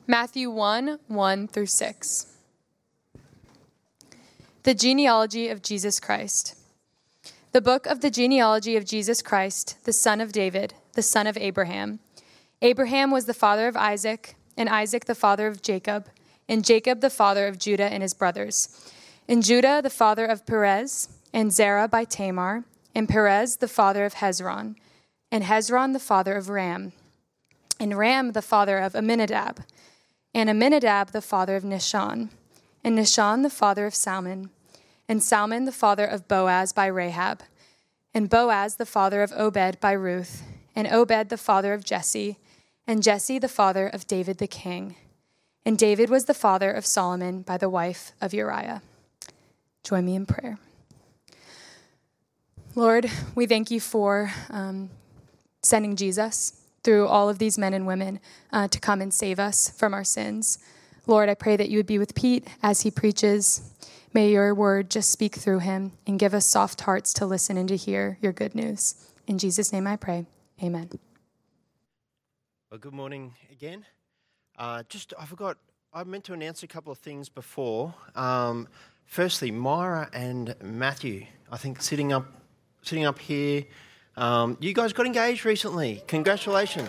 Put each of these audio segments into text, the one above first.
Matthew 1:1-6. The genealogy of Jesus Christ. The book of the genealogy of Jesus Christ, the son of David, the son of Abraham. Abraham was the father of Isaac, and Isaac the father of Jacob, and Jacob the father of Judah and his brothers. And Judah the father of Perez, and Zerah by Tamar, and Perez the father of Hezron, and Hezron the father of Ram, and Ram the father of Amminadab, and Amminadab the father of Nahshon, and Nahshon the father of Salmon, and Salmon the father of Boaz by Rahab, and Boaz the father of Obed by Ruth, and Obed the father of Jesse, and Jesse the father of David the king. And David was the father of Solomon by the wife of Uriah. Join me in prayer. Lord, we thank you for sending Jesus through all of these men and women to come and save us from our sins. Lord, I pray that you would be with Pete as he preaches. May your word just speak through him and give us soft hearts to listen and to hear your good news. In Jesus' name I pray. Amen. Well, good morning again. I meant to announce a couple of things before. Firstly, Myra and Matthew, I think sitting up here. You guys got engaged recently. Congratulations.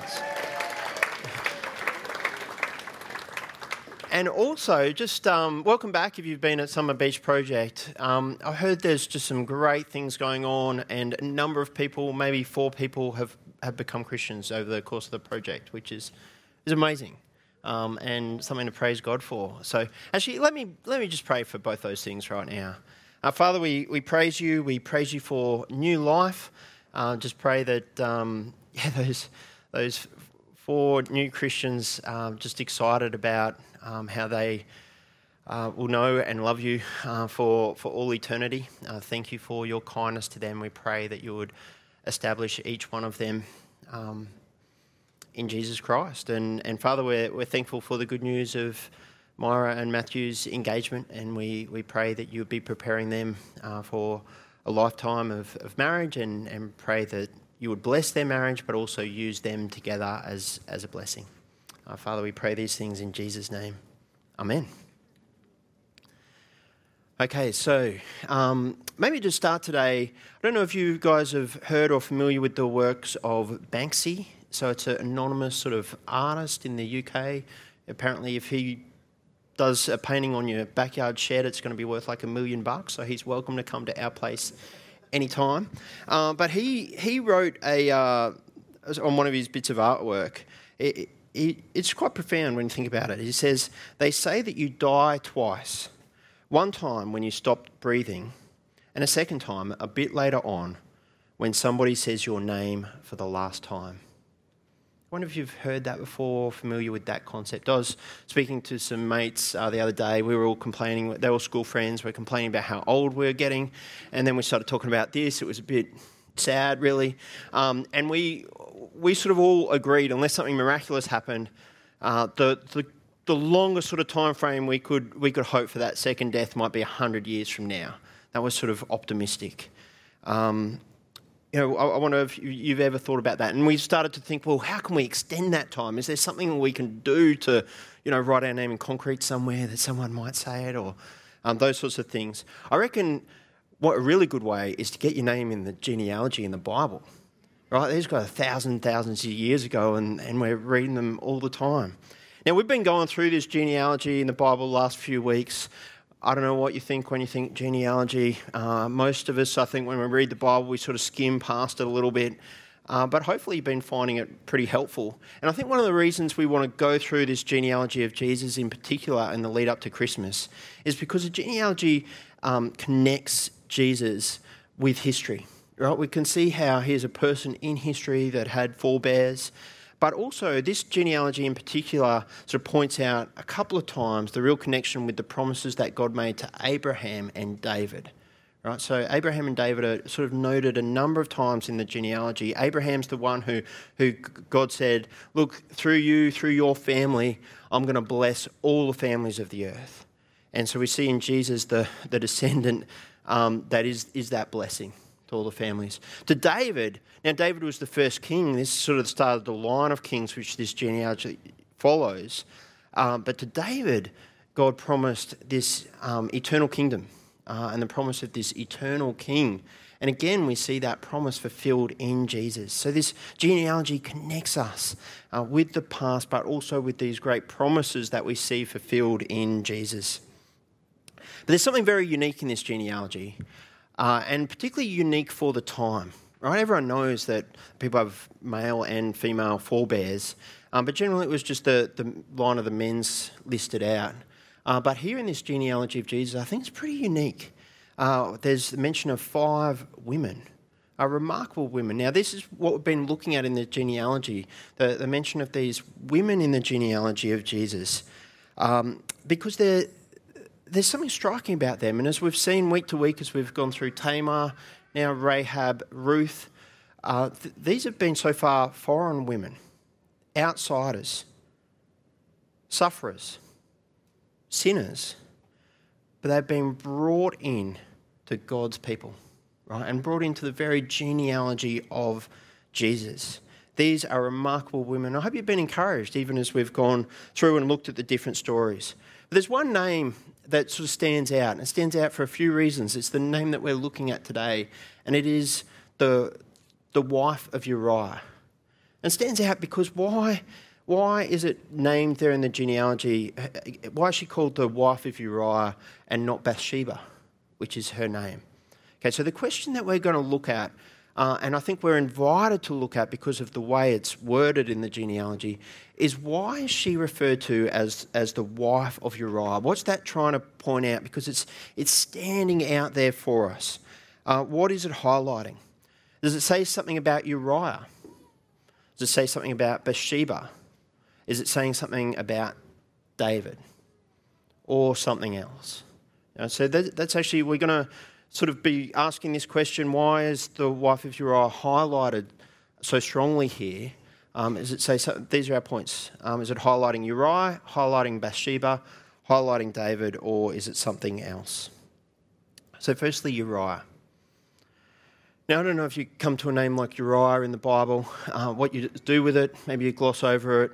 And also, just welcome back if you've been at Summer Beach Project. I heard there's just some great things going on, and a number of people, maybe 4 people, have become Christians over the course of the project, which is amazing, and something to praise God for. So, actually, let me just pray for both those things right now. Father, we praise you. We praise you for new life. Just pray that those 4 new Christians just excited about how they will know and love you for all eternity. Thank you for your kindness to them. We pray that you would establish each one of them in Jesus Christ. And Father, we're thankful for the good news of Myra and Matthew's engagement, and we pray that you would be preparing them for a lifetime of marriage, and pray that you would bless their marriage, but also use them together as a blessing. Father, we pray these things in Jesus' name. Amen. Okay, so maybe to start today, I don't know if you guys have heard or familiar with the works of Banksy. So it's an anonymous sort of artist in the UK. Apparently, if he does a painting on your backyard shed, it's going to be worth like $1 million. So he's welcome to come to our place anytime. But he wrote on one of his bits of artwork. It's quite profound when you think about it. He says, "They say that you die twice. One time when you stopped breathing, and a second time a bit later on when somebody says your name for the last time." I wonder if you've heard that before, familiar with that concept. I was speaking to some mates the other day. We were all complaining, they were all school friends, we were complaining about how old we were getting, and then we started talking about this. It was a bit sad, really. And we sort of all agreed, unless something miraculous happened, the longest sort of time frame we could hope for that second death might be 100 years from now. That was sort of optimistic. I wonder if you've ever thought about that. And we started to think, well, how can we extend that time? Is there something we can do to, write our name in concrete somewhere that someone might say it, or those sorts of things? I reckon what a really good way is to get your name in the genealogy in the Bible. Right? These guys thousands of years ago, and we're reading them all the time. Now, we've been going through this genealogy in the Bible the last few weeks. I don't know what you think when you think genealogy. Most of us, I think, when we read the Bible, we sort of skim past it a little bit. But hopefully you've been finding it pretty helpful. And I think one of the reasons we want to go through this genealogy of Jesus in particular in the lead up to Christmas is because the genealogy connects Jesus with history. Right? We can see how he's a person in history that had forebears. But also, this genealogy in particular sort of points out a couple of times the real connection with the promises that God made to Abraham and David. Right? So Abraham and David are sort of noted a number of times in the genealogy. Abraham's the one who God said, look, through you, through your family, I'm going to bless all the families of the earth. And so we see in Jesus the descendant that is that blessing to all the families. To David, now David was the first king. This is sort of the start of the line of kings which this genealogy follows. But to David, God promised this eternal kingdom and the promise of this eternal king. And again, we see that promise fulfilled in Jesus. So this genealogy connects us with the past, but also with these great promises that we see fulfilled in Jesus. But there's something very unique in this genealogy, and particularly unique for the time. Right? Everyone knows that people have male and female forebears, but generally it was just the line of the men's listed out. But here in this genealogy of Jesus, I think it's pretty unique. There's the mention of 5 women, remarkable women. Now, this is what we've been looking at in the genealogy, the mention of these women in the genealogy of Jesus, because there's something striking about them. And as we've seen week to week, as we've gone through Tamar, now Rahab, Ruth, these have been so far foreign women, outsiders, sufferers, sinners, but they've been brought in to God's people, right? And brought into the very genealogy of Jesus. These are remarkable women. I hope you've been encouraged even as we've gone through and looked at the different stories. But there's one name that sort of stands out, and it stands out for a few reasons. It's the name that we're looking at today, and it is the wife of Uriah. And it stands out because why is it named there in the genealogy? Why is she called the wife of Uriah and not Bathsheba, which is her name? Okay, so the question that we're going to look at, and I think we're invited to look at because of the way it's worded in the genealogy, is why is she referred to as the wife of Uriah? What's that trying to point out? Because it's standing out there for us. What is it highlighting? Does it say something about Uriah? Does it say something about Bathsheba? Is it saying something about David or something else? So that's actually, we're going to sort of be asking this question, why is the wife of Uriah highlighted so strongly here? Is it say, so these are our points. Is it highlighting Uriah, highlighting Bathsheba, highlighting David, or is it something else? So firstly, Uriah. Now, I don't know if you come to a name like Uriah in the Bible, what you do with it, maybe you gloss over it.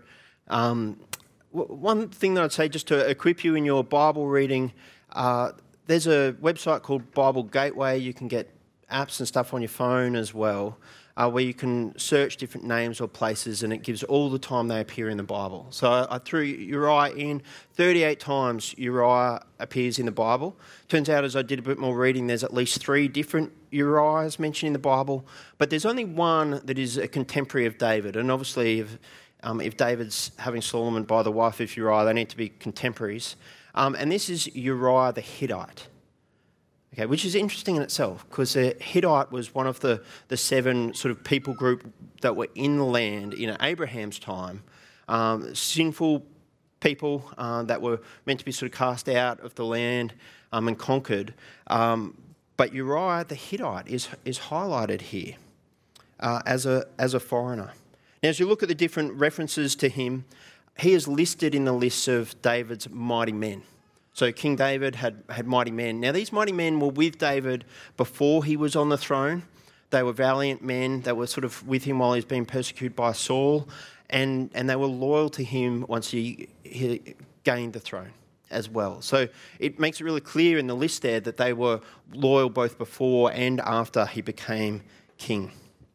One thing that I'd say, just to equip you in your Bible reading, there's a website called Bible Gateway. You can get apps and stuff on your phone as well, where you can search different names or places, and it gives all the time they appear in the Bible. So I threw Uriah in. 38 times Uriah appears in the Bible. Turns out, as I did a bit more reading, there's at least 3 different Uriahs mentioned in the Bible, but there's only one that is a contemporary of David. And obviously, if David's having Solomon by the wife of Uriah, they need to be contemporaries. And this is Uriah the Hittite, okay, which is interesting in itself, because the Hittite was one of the 7 sort of people group that were in the land in Abraham's time, sinful people that were meant to be sort of cast out of the land and conquered. But Uriah the Hittite is highlighted here as a foreigner. Now, as you look at the different references to him, he is listed in the list of David's mighty men. So King David had mighty men. Now, these mighty men were with David before he was on the throne. They were valiant men that were sort of with him while he was being persecuted by Saul, and they were loyal to him once he gained the throne as well. So it makes it really clear in the list there that they were loyal both before and after he became king.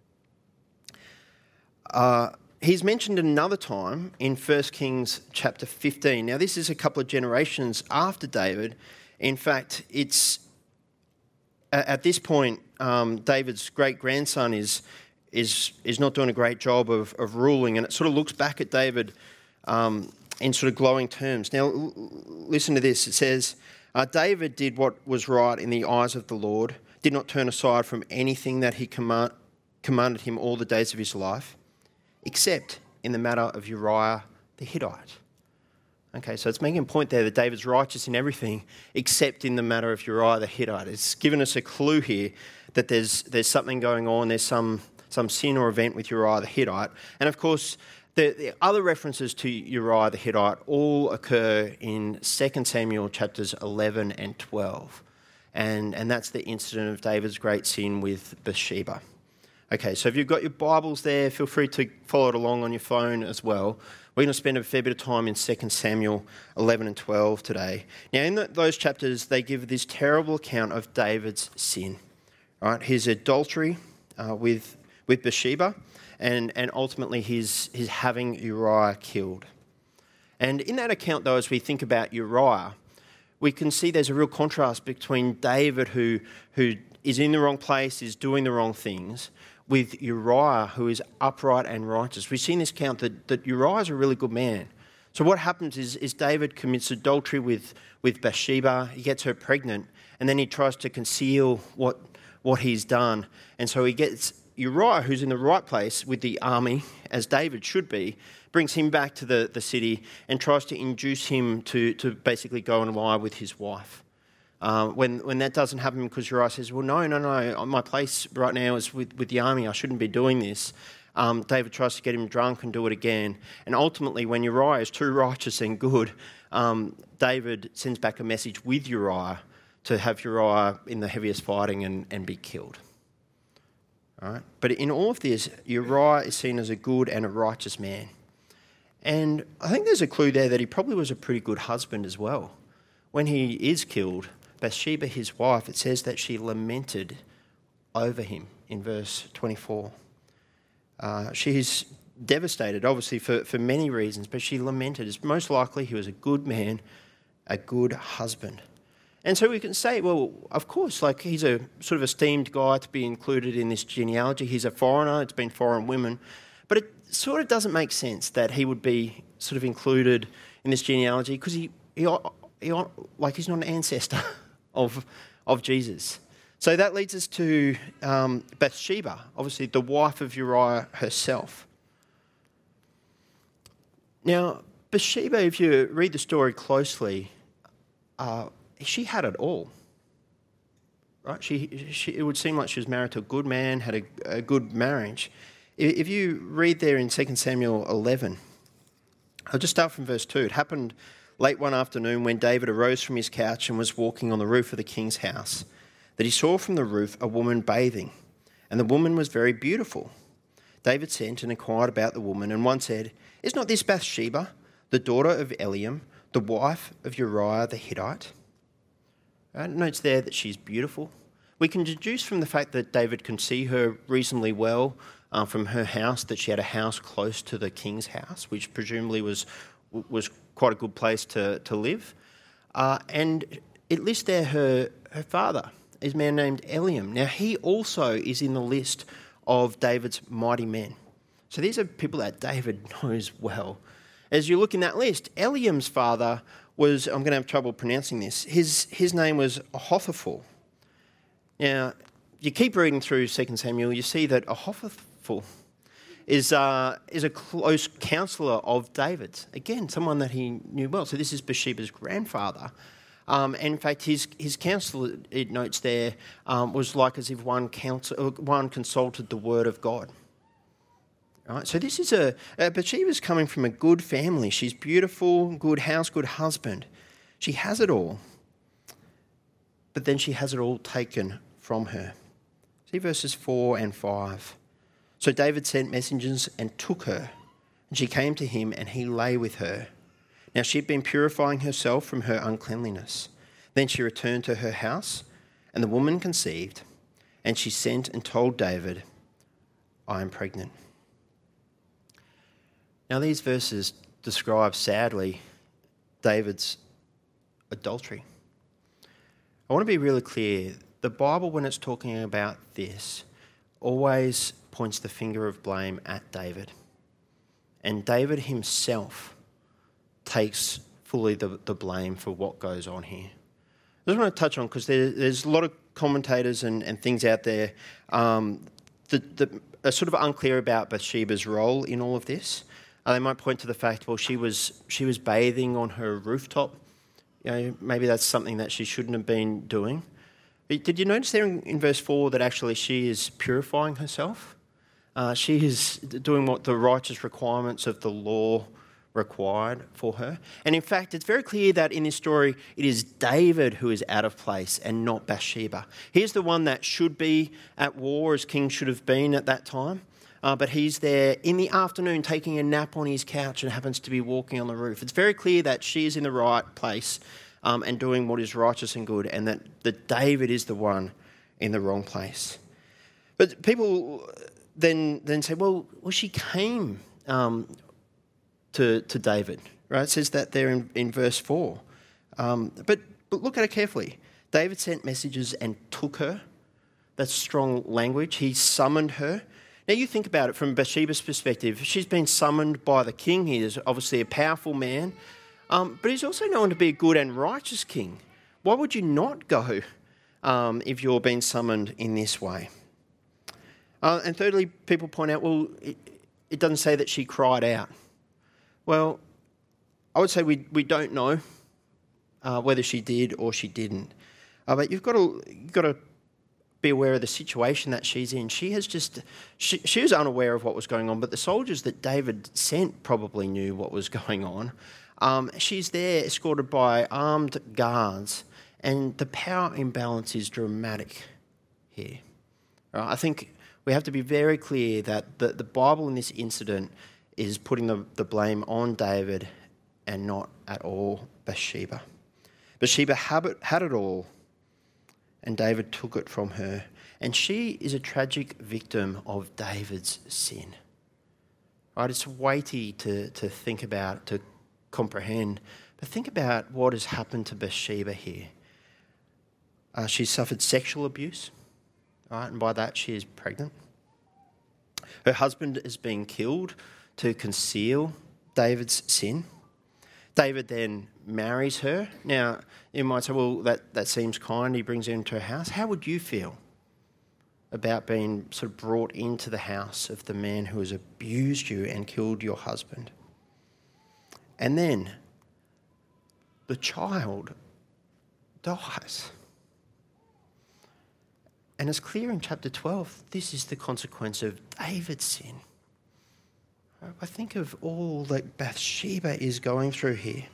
He's mentioned another time in 1 Kings chapter 15. Now, this is a couple of generations after David. In fact, it's at this point, David's great-grandson is not doing a great job of ruling, and it sort of looks back at David in sort of glowing terms. Now, listen to this. It says, David did what was right in the eyes of the Lord, did not turn aside from anything that he commanded him all the days of his life, except in the matter of Uriah the Hittite. Okay, so it's making a point there that David's righteous in everything except in the matter of Uriah the Hittite. It's given us a clue here that there's something going on, there's some sin or event with Uriah the Hittite. And of course, the other references to Uriah the Hittite all occur in 2 Samuel chapters 11 and 12. And that's the incident of David's great sin with Bathsheba. Okay, so if you've got your Bibles there, feel free to follow it along on your phone as well. We're going to spend a fair bit of time in 2 Samuel 11 and 12 today. Now, in those chapters, they give this terrible account of David's sin, right? His adultery with Bathsheba, and ultimately his having Uriah killed. And in that account, though, as we think about Uriah, we can see there's a real contrast between David, who is in the wrong place, is doing the wrong things, with Uriah, who is upright and righteous. We see in this account that Uriah is a really good man. So what happens is David commits adultery with Bathsheba, he gets her pregnant, and then he tries to conceal what he's done. And so he gets Uriah, who's in the right place with the army, as David should be, brings him back to the city and tries to induce him to basically go and lie with his wife. When that doesn't happen, because Uriah says, well, no, my place right now is with the army, I shouldn't be doing this. David tries to get him drunk and do it again. And ultimately, when Uriah is too righteous and good, David sends back a message with Uriah to have Uriah in the heaviest fighting and be killed. All right? But in all of this, Uriah is seen as a good and a righteous man. And I think there's a clue there that he probably was a pretty good husband as well. When he is killed, Bathsheba, his wife, it says that she lamented over him in verse 24. She's devastated, obviously, for many reasons, but she lamented. It's most likely he was a good man, a good husband. And so we can say, well, of course, like he's a sort of esteemed guy to be included in this genealogy. He's a foreigner, it's been foreign women. But it sort of doesn't make sense that he would be sort of included in this genealogy because he's not an ancestor of Jesus. So that leads us to Bathsheba, obviously the wife of Uriah herself. Now, Bathsheba, if you read the story closely, she had it all, right? It would seem like she was married to a good man, had a good marriage. If you read there in 2 Samuel 11, I'll just start from verse 2. It happened late one afternoon when David arose from his couch and was walking on the roof of the king's house, that he saw from the roof a woman bathing, and the woman was very beautiful. David sent and inquired about the woman, and one said, "Is not this Bathsheba, the daughter of Eliam, the wife of Uriah the Hittite?" It notes there that she's beautiful. We can deduce from the fact that David can see her reasonably well from her house, that she had a house close to the king's house, which presumably was quite a good place to live. And it lists there her father is a man named Eliam. Now, he also is in the list of David's mighty men. So these are people that David knows well. As you look in that list, Eliam's father was, I'm going to have trouble pronouncing this, his name was Ahithophel. Now, you keep reading through 2 Samuel, you see that Ahithophel is a close counsellor of David's. Again, someone that he knew well. So this is Bathsheba's grandfather. And in fact, his counsel, it notes there, was like as if one consulted the word of God. Right? So this is Bathsheba's coming from a good family. She's beautiful, good house, good husband. She has it all. But then she has it all taken from her. See verses 4 and 5. So David sent messengers and took her, and she came to him, and he lay with her. Now she had been purifying herself from her uncleanliness. Then she returned to her house, and the woman conceived, and she sent and told David, "I am pregnant." Now these verses describe, sadly, David's adultery. I want to be really clear. The Bible, when it's talking about this, always points the finger of blame at David. And David himself takes fully the blame for what goes on here. I just want to touch on, because there's a lot of commentators and things out there that are sort of unclear about Bathsheba's role in all of this. They might point to the fact, well, she was bathing on her rooftop. You know, maybe that's something that she shouldn't have been doing. But did you notice there in verse 4 that actually she is purifying herself? She is doing what the righteous requirements of the law required for her. And in fact, it's very clear that in this story, it is David who is out of place and not Bathsheba. He's the one that should be at war, as king should have been at that time. But he's there in the afternoon taking a nap on his couch and happens to be walking on the roof. It's very clear that she is in the right place and doing what is righteous and good, and that David is the one in the wrong place. But people then say, well, she came to David, right? It says that there in verse 4. But look at it carefully. David sent messages and took her. That's strong language. He summoned her. Now you think about it from Bathsheba's perspective. She's been summoned by the king. He is obviously a powerful man, but he's also known to be a good and righteous king. Why would you not go if you're being summoned in this way? And thirdly, people point out, well, it doesn't say that she cried out. Well, I would say we don't know whether she did or she didn't. But you've got to be aware of the situation that she's in. She was unaware of what was going on, but the soldiers that David sent probably knew what was going on. She's there escorted by armed guards, and the power imbalance is dramatic here. Right? I think we have to be very clear that the Bible in this incident is putting the blame on David and not at all Bathsheba. Bathsheba had it all, and David took it from her. And she is a tragic victim of David's sin. Right? It's weighty to think about, to comprehend. But think about what has happened to Bathsheba here. She suffered sexual abuse, right? And by that she is pregnant. Her husband is being killed to conceal David's sin. David then marries her. Now, you might say, well, that seems kind. He brings her into her house. How would you feel about being sort of brought into the house of the man who has abused you and killed your husband? And then the child dies. And it's clear in chapter 12, this is the consequence of David's sin. I think of all that Bathsheba is going through here.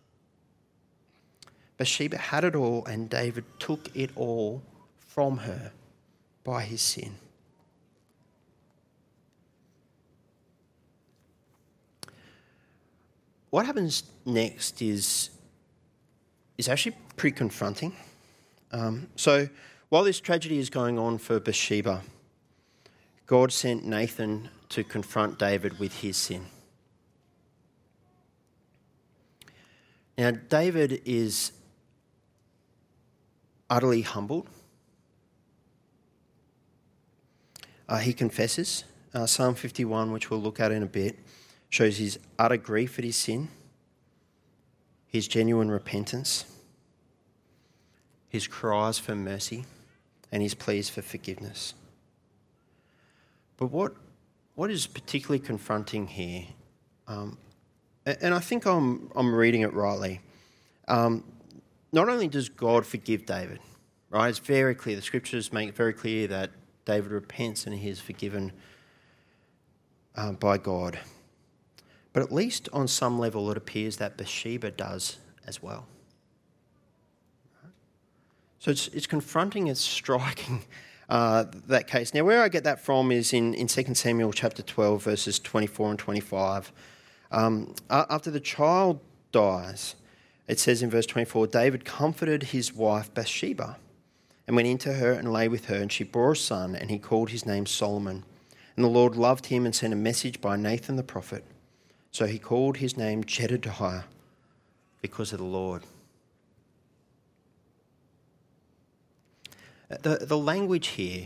Bathsheba had it all, and David took it all from her by his sin. What happens next is actually pretty confronting. So while this tragedy is going on for Bathsheba, God sent Nathan to confront David with his sin. Now, David is utterly humbled. He confesses. Psalm 51, which we'll look at in a bit, shows his utter grief at his sin, his genuine repentance, his cries for mercy, and his pleas for forgiveness. But what is particularly confronting here, and I think I'm reading it rightly, not only does God forgive David, right? It's very clear. The scriptures make it very clear that David repents and he is forgiven by God. But at least on some level, it appears that Bathsheba does as well. So it's confronting, it's striking that case. Now, where I get that from is in 2 Samuel chapter 12, verses 24 and 25. After the child dies, it says in verse 24, David comforted his wife Bathsheba and went into her and lay with her, and she bore a son, and he called his name Solomon. And the Lord loved him and sent a message by Nathan the prophet. So he called his name Jedediah because of the Lord. The language here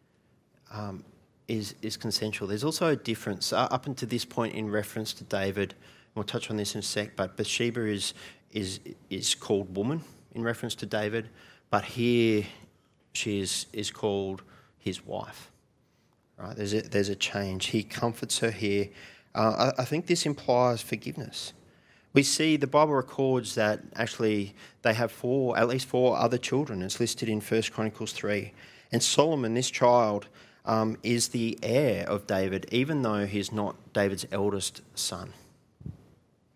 is consensual. There's also a difference up until this point in reference to David. And we'll touch on this in a sec, but Bathsheba is called woman in reference to David, but here she is called his wife. Right? There's a change. He comforts her here. I think this implies forgiveness. We see the Bible records that actually they have at least four other children. It's listed in 1 Chronicles 3. And Solomon, this child, is the heir of David, even though he's not David's eldest son.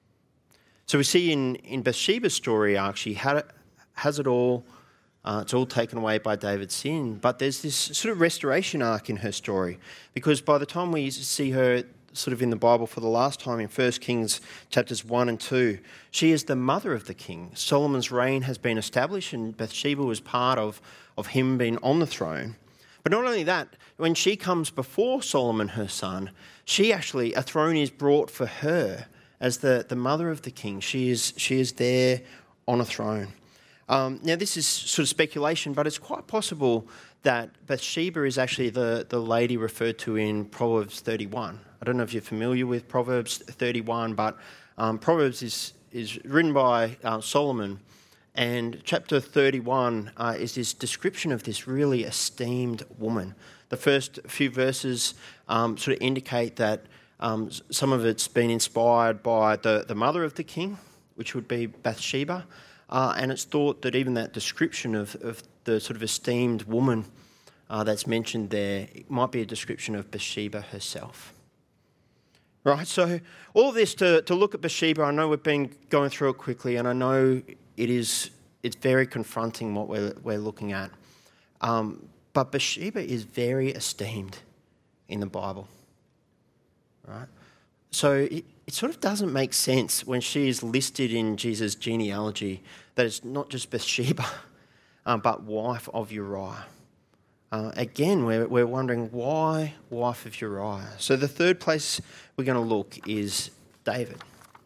So we see in Bathsheba's story, actually, has it all. It's all taken away by David's sin. But there's this sort of restoration arc in her story, because by the time we see her sort of in the Bible for the last time in 1 Kings chapters 1 and 2, she is the mother of the king. Solomon's reign has been established, and Bathsheba was part of him being on the throne. But not only that, when she comes before Solomon, her son, a throne is brought for her as the mother of the king. She is there on a throne. Now, this is sort of speculation, but it's quite possible that Bathsheba is actually the lady referred to in Proverbs 31. I don't know if you're familiar with Proverbs 31, but Proverbs is written by Solomon, and chapter 31 is this description of this really esteemed woman. The first few verses sort of indicate that some of it's been inspired by the mother of the king, which would be Bathsheba, and it's thought that even that description of the sort of esteemed woman that's mentioned there, it might be a description of Bathsheba herself. Right, so all of this to look at Bathsheba, I know we've been going through it quickly, and I know it's very confronting what we're looking at. But Bathsheba is very esteemed in the Bible, right? So it sort of doesn't make sense when she is listed in Jesus' genealogy that it's not just Bathsheba, but wife of Uriah. Again, we're wondering why wife of Uriah. So the third place we're going to look is David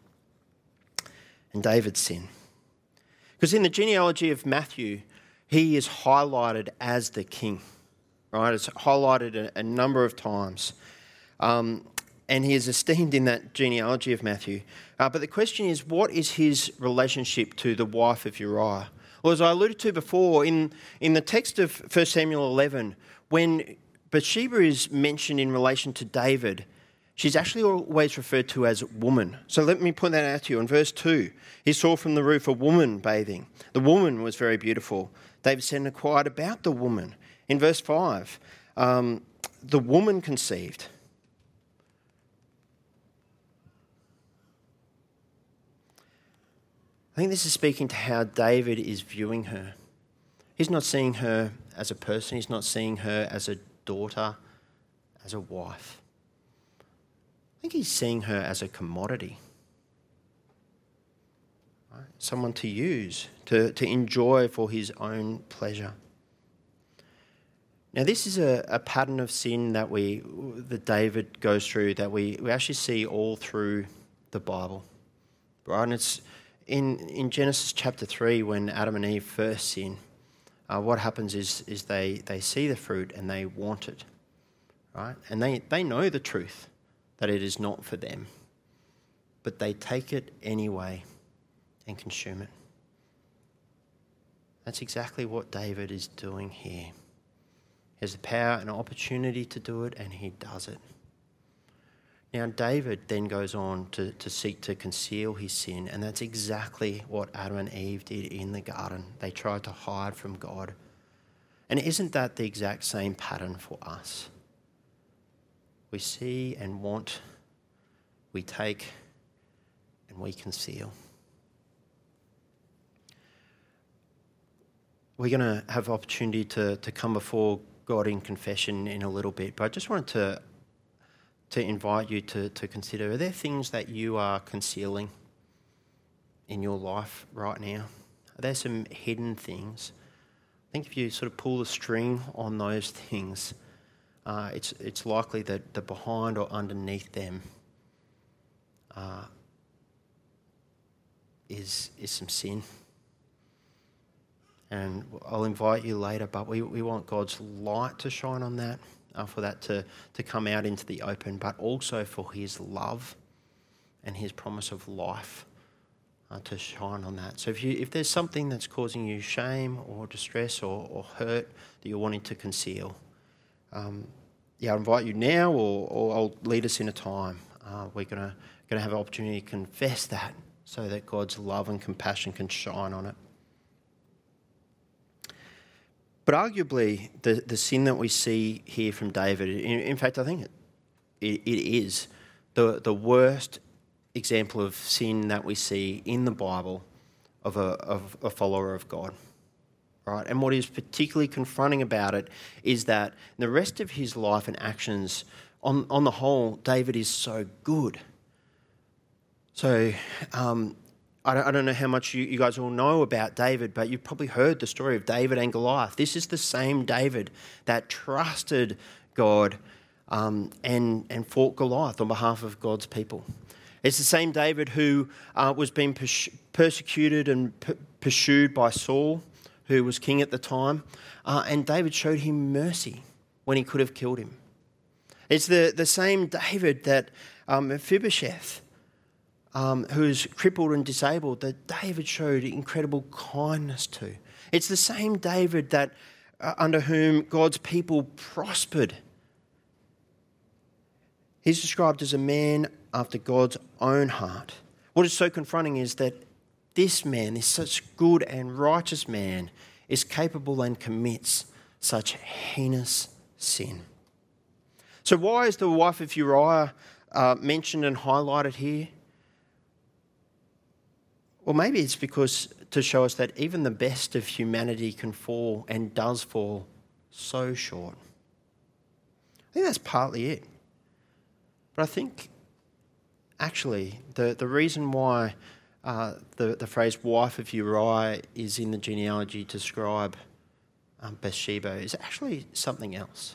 and David's sin. Because in the genealogy of Matthew, he is highlighted as the king, right? It's highlighted a number of times. And he is esteemed in that genealogy of Matthew. But the question is, what is his relationship to the wife of Uriah? Well, as I alluded to before, in the text of 1 Samuel 11, when Bathsheba is mentioned in relation to David, she's actually always referred to as woman. So let me point that out to you. In verse 2, he saw from the roof a woman bathing. The woman was very beautiful. David said and inquired about the woman. In verse 5, the woman conceived. I think this is speaking to how David is viewing her. He's not seeing her as a person. He's not seeing her as a daughter, as a wife. I think he's seeing her as a commodity. Right? Someone to use, to enjoy for his own pleasure. Now, this is a pattern of sin that David goes through, that we actually see all through the Bible. Right? And it's in Genesis chapter 3, when Adam and Eve first sin, what happens is they see the fruit and they want it, right? And they know the truth, that it is not for them, but they take it anyway and consume it. That's exactly what David is doing here. He has the power and opportunity to do it, and he does it. Now, David then goes on to seek to conceal his sin, and that's exactly what Adam and Eve did in the garden. They tried to hide from God. And isn't that the exact same pattern for us? We see and want, we take, and we conceal. We're going to have opportunity to come before God in confession in a little bit, but I just wanted to invite you to consider, are there things that you are concealing in your life right now? Are there some hidden things? I think if you sort of pull the string on those things, it's likely that the behind or underneath them is some sin. And I'll invite you later, but we want God's light to shine on that, for that to come out into the open, but also for his love and his promise of life to shine on that. So if there's something that's causing you shame or distress or hurt that you're wanting to conceal, I invite you now, or I'll lead us in a time. We're going to have an opportunity to confess that so that God's love and compassion can shine on it. But arguably, the sin that we see here from David, in fact, I think it is the worst example of sin that we see in the Bible of a follower of God. Right? And what is particularly confronting about it is that the rest of his life and actions, on the whole, David is so good. So I don't know how much you guys all know about David, but you've probably heard the story of David and Goliath. This is the same David that trusted God and fought Goliath on behalf of God's people. It's the same David who was being persecuted and pursued by Saul, who was king at the time, and David showed him mercy when he could have killed him. It's the same David that Mephibosheth, who is crippled and disabled, that David showed incredible kindness to. It's the same David that under whom God's people prospered. He's described as a man after God's own heart. What is so confronting is that this man, this such good and righteous man, is capable and commits such heinous sin. So why is the wife of Uriah mentioned and highlighted here? Well, maybe it's because to show us that even the best of humanity can fall and does fall so short. I think that's partly it. But I think actually the reason why the phrase wife of Uriah is in the genealogy to describe Bathsheba is actually something else.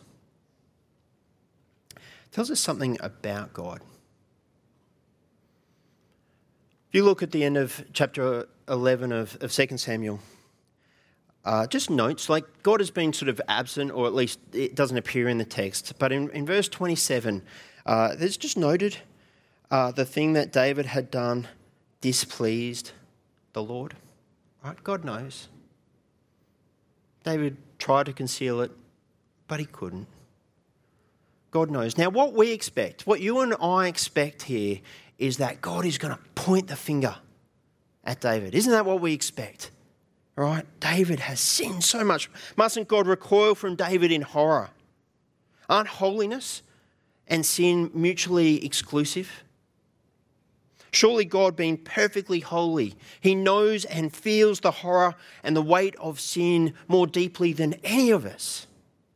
It tells us something about God. If you look at the end of chapter 11 of 2 Samuel, just notes, like God has been sort of absent, or at least it doesn't appear in the text. But in verse 27, there's just noted the thing that David had done displeased the Lord. Right? God knows. David tried to conceal it, but he couldn't. God knows. Now, what we expect, what you and I expect here, is that God is going to point the finger at David. Isn't that what we expect? All right? David has sinned so much. Mustn't God recoil from David in horror? Aren't holiness and sin mutually exclusive? Surely God, being perfectly holy, he knows and feels the horror and the weight of sin more deeply than any of us.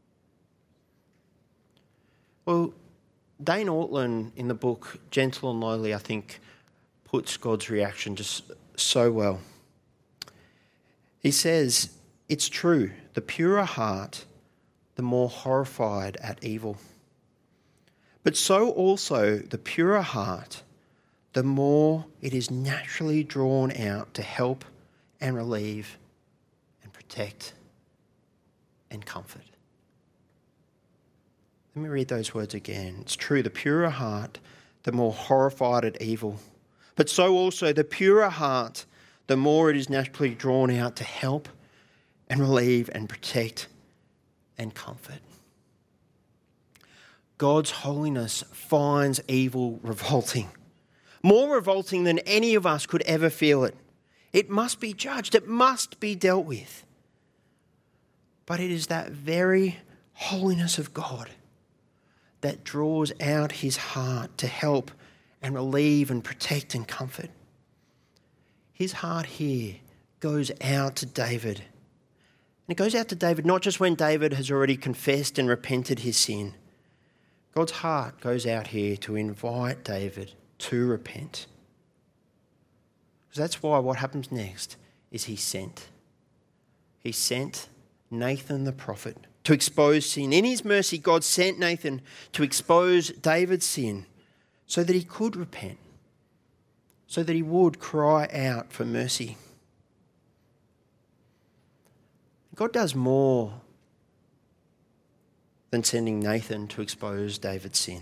Well, Dane Ortlund in the book Gentle and Lowly, I think, puts God's reaction just so well. He says, it's true, the purer heart, the more horrified at evil. But so also the purer heart, the more it is naturally drawn out to help and relieve and protect and comfort. Let me read those words again. It's true, the purer heart, the more horrified at evil. But so also the purer heart, the more it is naturally drawn out to help and relieve and protect and comfort. God's holiness finds evil revolting. More revolting than any of us could ever feel it. It must be judged. It must be dealt with. But it is that very holiness of God that draws out his heart to help and relieve and protect and comfort. His heart here goes out to David. And it goes out to David not just when David has already confessed and repented his sin. God's heart goes out here to invite David to repent. Because that's why what happens next is he sent Nathan the prophet to expose sin. In his mercy, God sent Nathan to expose David's sin so that he could repent, so that he would cry out for mercy. God does more than sending Nathan to expose David's sin.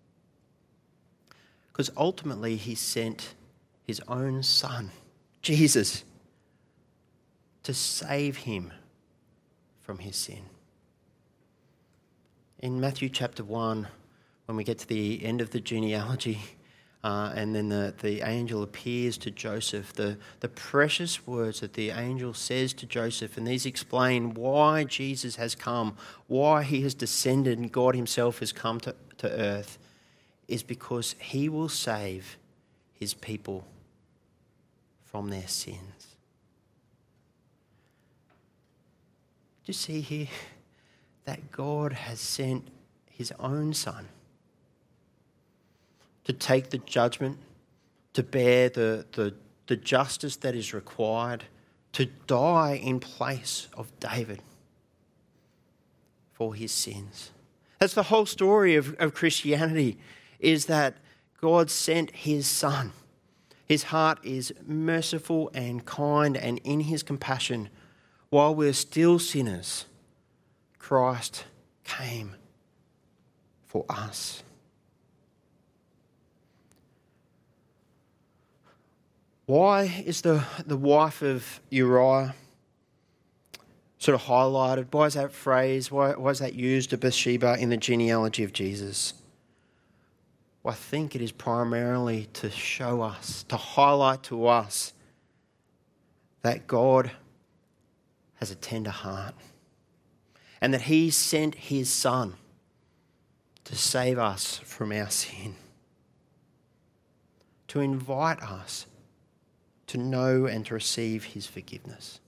Because ultimately he sent his own son, Jesus, to save him from his sin. In Matthew chapter 1, when we get to the end of the genealogy, and then the angel appears to Joseph, the precious words that the angel says to Joseph, and these explain why Jesus has come, why he has descended and God himself has come to earth, is because he will save his people from their sins. Do you see here that God has sent his own Son to take the judgment, to bear the justice that is required, to die in place of David for his sins? That's the whole story of Christianity, is that God sent his Son. His heart is merciful and kind, and in his compassion, while we're still sinners, Christ came for us. Why is the wife of Uriah sort of highlighted? Why is that phrase, why is that used of Bathsheba in the genealogy of Jesus? Well, I think it is primarily to show us, to highlight to us that God has a tender heart and that he sent his Son to save us from our sin, to invite us to know and to receive his forgiveness.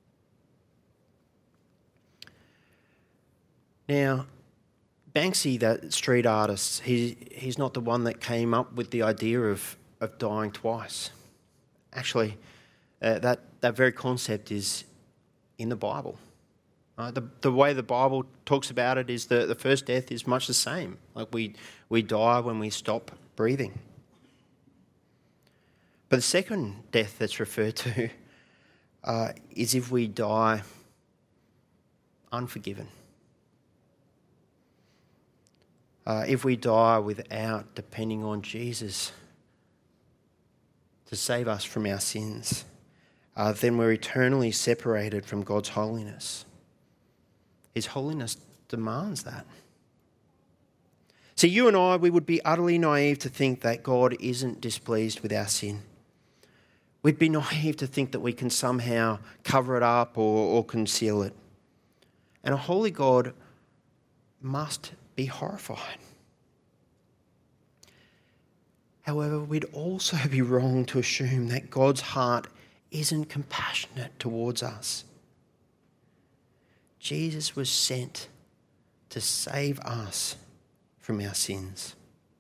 Now, Banksy, that street artist, he's not the one that came up with the idea of dying twice. Actually, that very concept is in the Bible. The way the Bible talks about it is the first death is much the same. Like we die when we stop breathing. But the second death that's referred to is if we die unforgiven. If we die without depending on Jesus to save us from our sins, then we're eternally separated from God's holiness. His holiness demands that. See, you and I, we would be utterly naive to think that God isn't displeased with our sin. We'd be naive to think that we can somehow cover it up or conceal it. And a holy God must be horrified. However, we'd also be wrong to assume that God's heart isn't compassionate towards us. Jesus was sent to save us from our sins.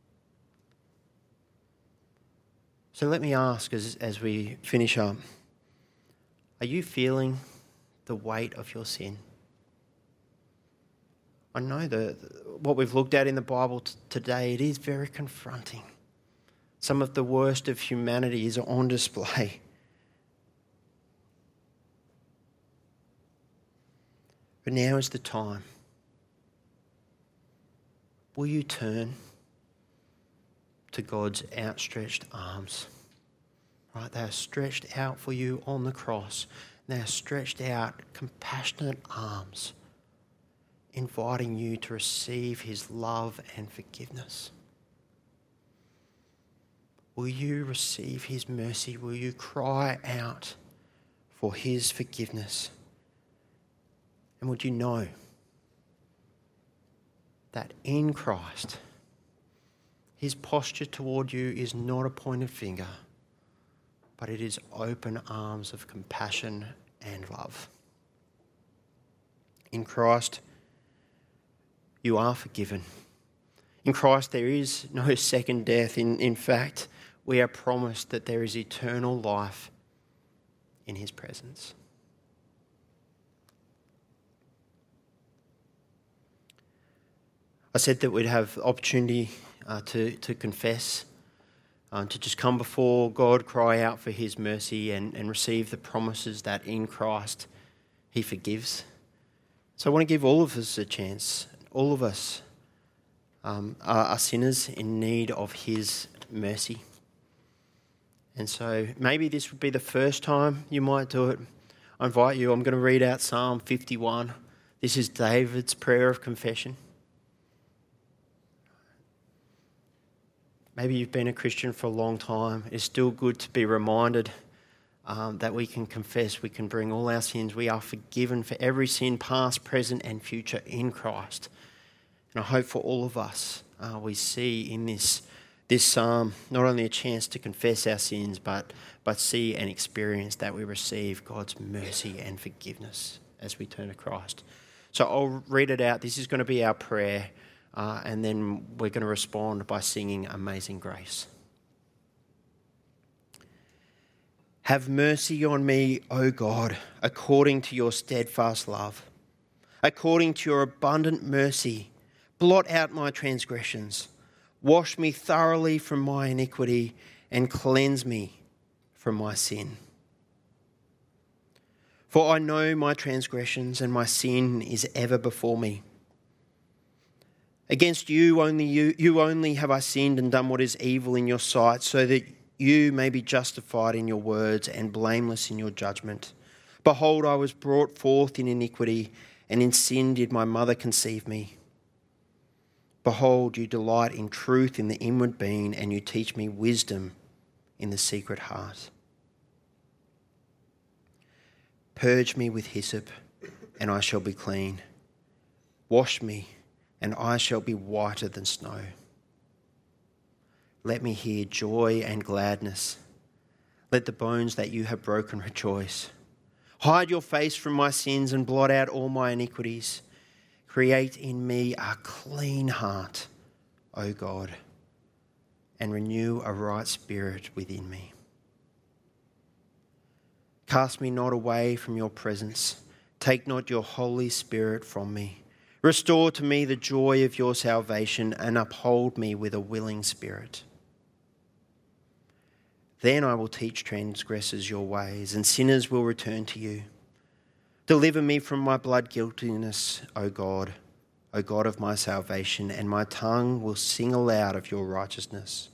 So let me ask as we finish up, are you feeling the weight of your sin? I know that what we've looked at in the Bible today, it is very confronting. Some of the worst of humanity is on display. But now is the time. Will you turn to God's outstretched arms? Right, they are stretched out for you on the cross. They are stretched out, compassionate arms, inviting you to receive his love and forgiveness. Will you receive his mercy? Will you cry out for his forgiveness? And would you know that in Christ, his posture toward you is not a pointed finger, but it is open arms of compassion and love. In Christ, you are forgiven. In Christ, there is no second death. In fact, we are promised that there is eternal life in his presence. I said that we'd have opportunity to confess, to just come before God, cry out for his mercy and receive the promises that in Christ he forgives. So I want to give all of us a chance. All of us are sinners in need of his mercy. And so maybe this would be the first time you might do it. I invite you, I'm going to read out Psalm 51. This is David's prayer of confession. Maybe you've been a Christian for a long time. It's still good to be reminded that we can confess, we can bring all our sins. We are forgiven for every sin, past, present and future in Christ. And I hope for all of us, we see in this This psalm, not only a chance to confess our sins, but see and experience that we receive God's mercy and forgiveness as we turn to Christ. So I'll read it out. This is going to be our prayer, and then we're going to respond by singing Amazing Grace. Have mercy on me, O God, according to your steadfast love. According to your abundant mercy, blot out my transgressions. Wash me thoroughly from my iniquity and cleanse me from my sin. For I know my transgressions and my sin is ever before me. Against you only have I sinned and done what is evil in your sight, so that you may be justified in your words and blameless in your judgment. Behold, I was brought forth in iniquity, and in sin did my mother conceive me. Behold, you delight in truth in the inward being, and you teach me wisdom in the secret heart. Purge me with hyssop, and I shall be clean. Wash me, and I shall be whiter than snow. Let me hear joy and gladness. Let the bones that you have broken rejoice. Hide your face from my sins and blot out all my iniquities. Create in me a clean heart, O God, and renew a right spirit within me. Cast me not away from your presence. Take not your Holy Spirit from me. Restore to me the joy of your salvation and uphold me with a willing spirit. Then I will teach transgressors your ways, and sinners will return to you. Deliver me from my blood guiltiness, O God of my salvation, and my tongue will sing aloud of your righteousness.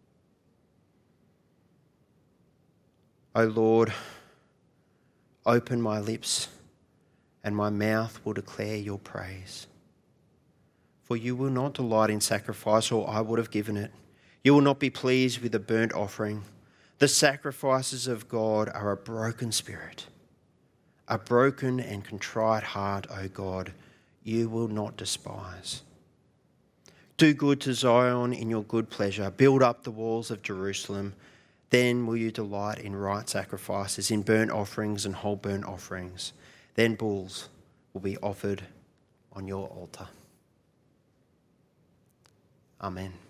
O Lord, open my lips, and my mouth will declare your praise. For you will not delight in sacrifice, or I would have given it. You will not be pleased with a burnt offering. The sacrifices of God are a broken spirit. A broken and contrite heart, O God, you will not despise. Do good to Zion in your good pleasure. Build up the walls of Jerusalem. Then will you delight in right sacrifices, in burnt offerings and whole burnt offerings. Then bulls will be offered on your altar. Amen.